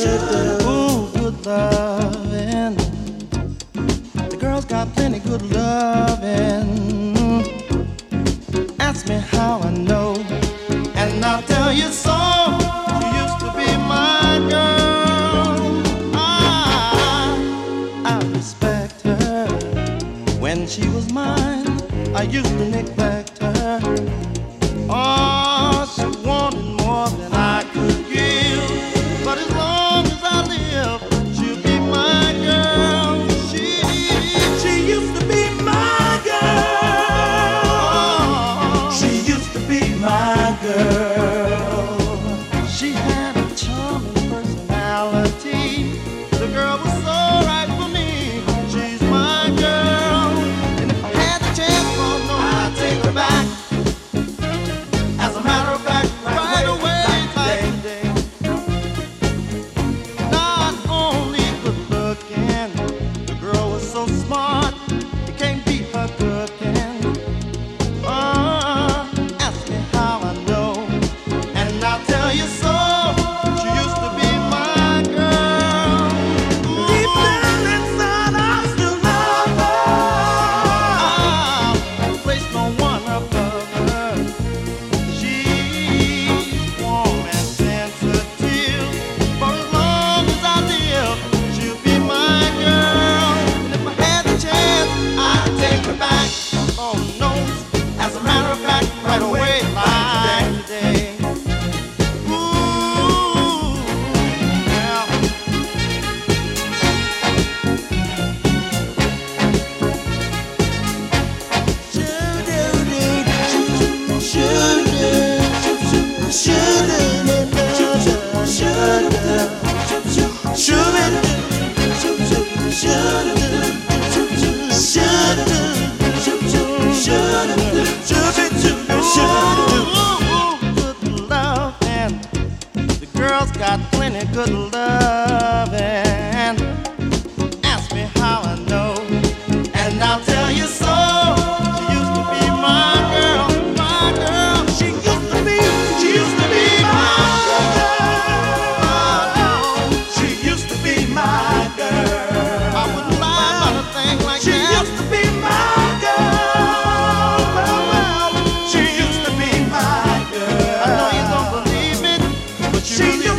Ooh, good loving. The girls got plenty good loving. Ask me how I know, and I'll tell you so. She used to be my girl. I respect her. When she was mine, I used to neglect her. Oh, she wanted more than I could give. But as long as I live, she'll be my girl. She used to be my girl. She used to be my girl. She had a charming personality. The girl was so right for me. She's my girl. And if I had the chance, oh no, I'd take her back. As a matter of fact, right away, like today. Not only good looking, the girl was so smart, you can't beat her cooking. Ask me how I know, and I'll tell you so. She used to be my girl. Deep down inside, I still love her. I'll place no one above her. She's warm and sensitive. For as long as I live, she'll be my girl. And if I had the chance, I'd take her back. Oh no, as a matter of fact, right away, like today. Ooh, yeah. Good loving. The girls got plenty good loving. Ask me how I know, and I'll tell you so. She used to be my girl, my girl. She used to be my girl. She used to be my girl. I wouldn't lie about a thing like that. She used to be my girl. Well, she used to be my girl. I know you don't believe it, but she really